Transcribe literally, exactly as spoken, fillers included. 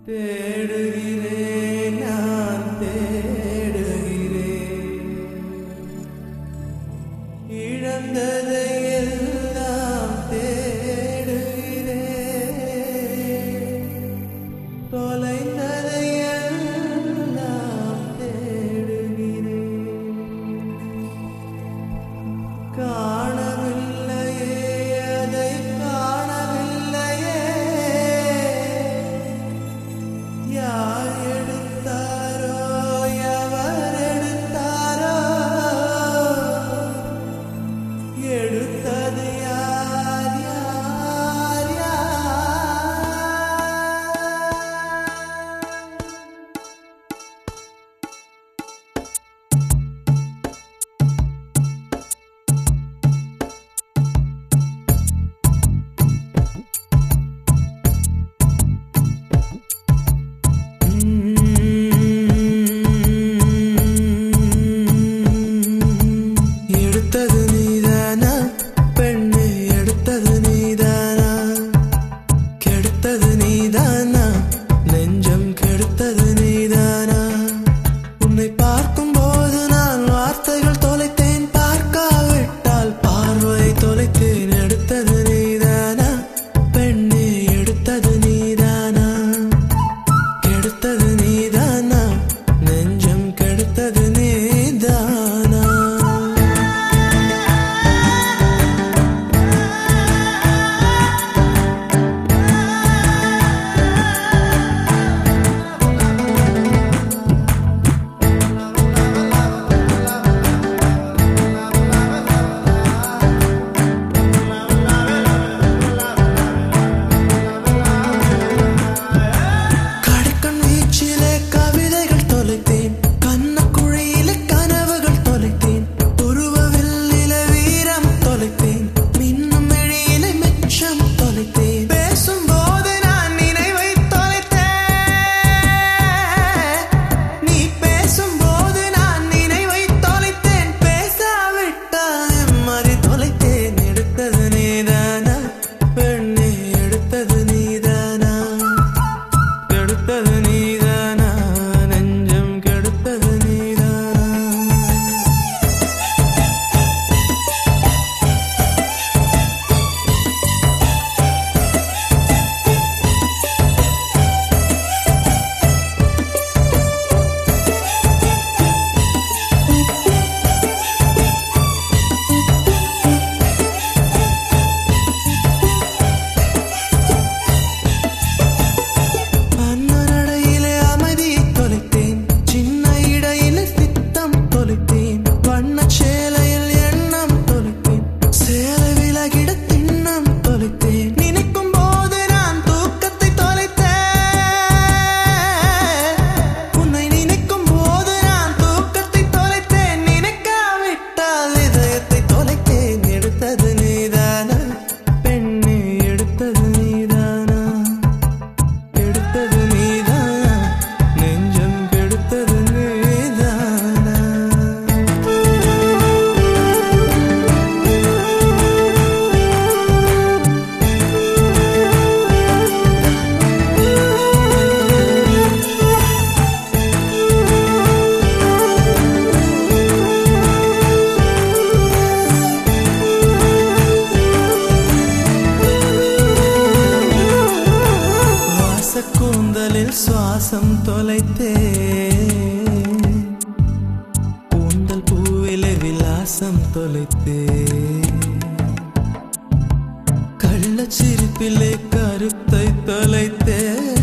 தேடுகிறேன் நான் தேடுகிறேன் இழந்ததை எல்லாம் தேடுகிறேன் தொலைந்ததை எல்லாம் தேடுகிறேன் காணவில்லையே அதை காணவில்லையே யார் எடுத்தாரோ எவர் எடுத்தாரோ எடுத்தது யார் யார் யார் எடுத்தது நீதானா பெண்ணே எடுத்தது நீதானா கெடுத்தது நீதானா நெஞ்சம் கெடுத்தது நீதானா உன்னை பார்க்கும் போது நான் வார்த்தைகள் தொலைத்தேன் பார்க்காவிட்டால் பார்வை தொலைத்தேன் எடுத்தது நீதானா பெண்ணே எடுத்தது நீதானா கெடுத்தது நீதானா நெஞ்சம் கெடுத்தது நீதானா கடைக்கண் வீச்சிலே கவிதைகள் தொலைத்தேன் கண்ணக்குழியிலே கனவுகள் தொலைத்தேன் உருவவில்லிலே வீரம் தொலைத்தேன் மின்னும் எழிலே மிச்சம் தொலைத்தேன் பேசும்போது நான் நினைவை தொலைத்தேன் நீ பேசும்போது நான் நினைவை தொலைத்தேன் பேசாவிட்டால் நிம்மதி தொலைத்தேன் எடுத்தது நீதானா பெண்ணே எடுத்தது நீதானா கெடுத்தது நீதானா நெஞ்சம் கெடுத்தது நீதானா அன்னநடையிலே அமைதியை தொலைத்தேன் சின்ன இடையிலே சித்தம் தொலைத்தேன் வண்ணச் சேலையில் எண்ணம் தொலைத்தேன் சேலை விலகிட திண்ணம் தொலைத்தேன் நினைக்கும் போது நான் தூக்கத்தை தொலைத்தேன் உன்னை நினைக்கும் போது நான் தூக்கத்தை தொலைத்தேன் நினைக்காவிட்டால் இதயத்தை தொலைத்தேன் எடுத்தது நீதானா பெண்ணே எடுத்தது நீதானா எடுத்தது நீதானா நெஞ்சம் கெடுத்தது நீதானா வாசக்கூந்தலில் சுவாசம் தொலைத்தேன் கூந்தல் பூவிலே விலாசம் தொலைத்தேன் கள்ளச்சிரிப்பிலே கருத்தை தொலைத்தேன்